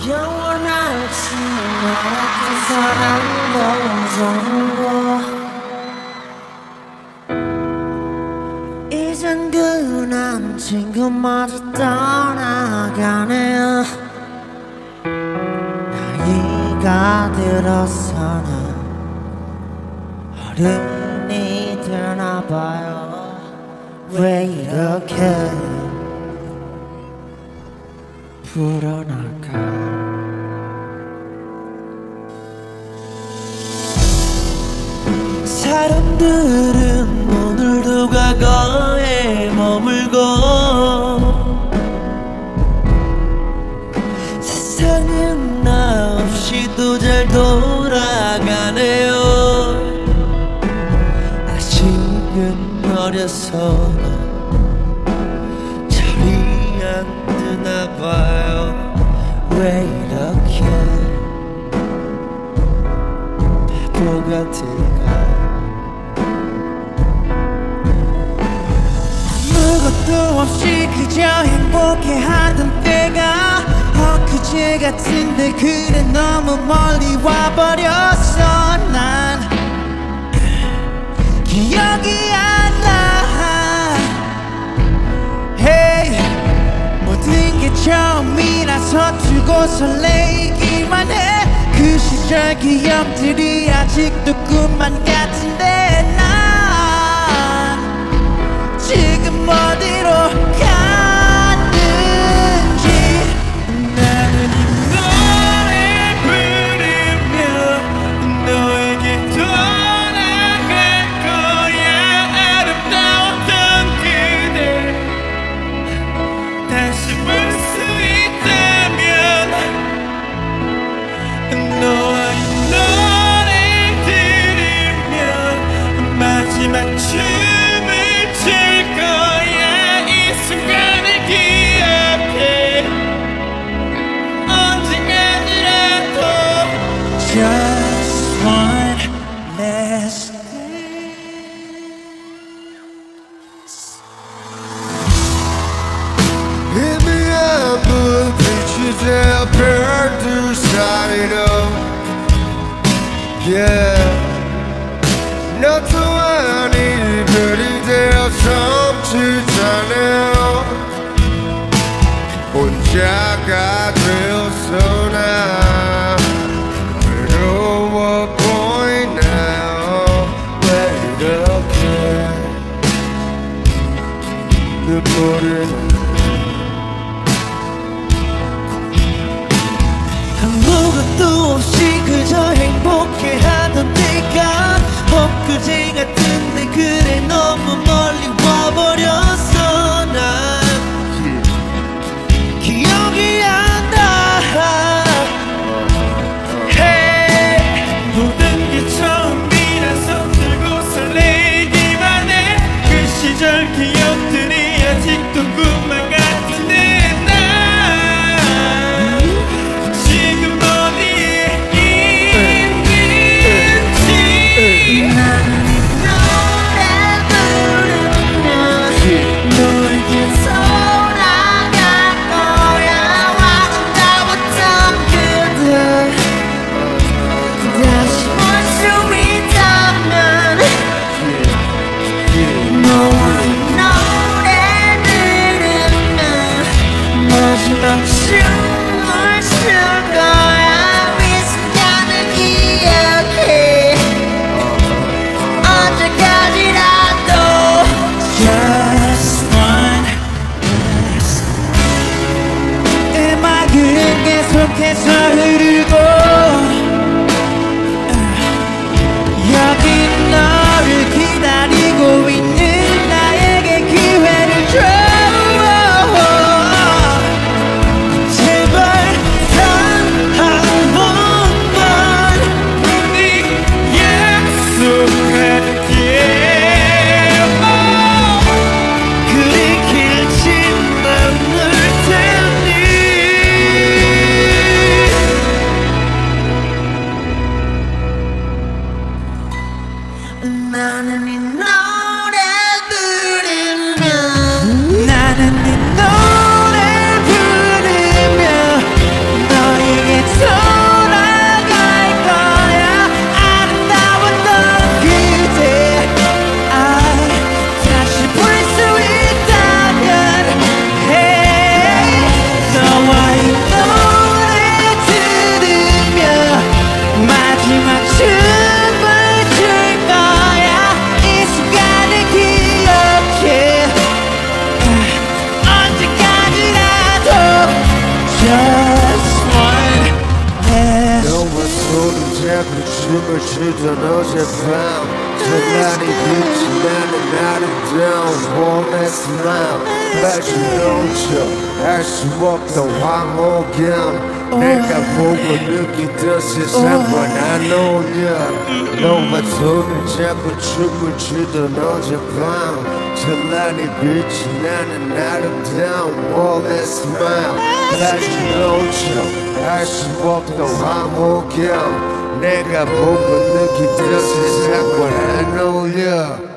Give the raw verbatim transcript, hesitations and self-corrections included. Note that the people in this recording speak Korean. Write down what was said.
영원할지 말았던 사랑도 정도 이젠 그 남친구마저 떠나가네요. 나이가 들어서는 어른이 되나봐요. 왜 이렇게 불어날까. 사람들은 오늘도 과거에 머물고 세상은 나 없이도 잘 돌아가네요. 아직은 어려서 철이 안 드나봐요. 왜 이렇게 바보 같을까. 아무것도 없이 그저 행복해하던 때가 엊그제 같은데 그래 너무 멀리 와버렸어. 난 기억이 안 나. hey, 모든 게 처음이라 서툴고 설레이기만 해. 그 시절 기억들이 아직도 꿈만 같은데 난 지금 어디로 갔는지. 나는 이 노래 부르며 너에게 돌아갈 거야. 아름다웠던 그대 다시 볼 수 있다면 너와 이 노래 들으며 마지막 춤을 출 거야. 이 순간을 기억해. 언젠가라도 Just one last 희미한 불빛이 되어 별들 사이로 yeah. 너 또한 이별이 되어 섬치잖아요. 혼자가 되어서 나 외로워 보이나요. 왜 이렇게 눈물을. 아무것도 없이 그저 행복해하던 때가 엊그제 같은데 그래 너무 멀리 와버렸어. 난 기억이 안 나. hey, 모든 게 처음이라서 들고 설레기만 해. 그 시절 기억들이 아직도 꿈만 같은데 난 지금 어디에 있는지. 나는 노래 부르며 너에게 돌아갈 거야. 아름다웠던 그대 다시 볼 수 있다면 너와 이 노래 들으며 마지막 춤을 출 거야. 이 순간을 기억해. 언제까지라도 Just one last. 음악은 계속해서 흐르고 여긴 너를 기다리고 있는 나에게 기회를 줘. 제발 단 한 번만 우리 약속할게. 그리 길진 않을 테니 춤을 추던 어젯밤 전날이 빛이 나는 아름다운 warm smile 빠져 넘쳐 알 수 없던 황홀감 내가 보고 느끼던 세상과 난 어울려 너와 손을 잡고 춤을 추던 어젯밤 전날이 빛이 나는 아름다운 warm smile 빠져 넘쳐 알 수 없던 황홀감 내가 보고 느끼던 세상과 난 어울려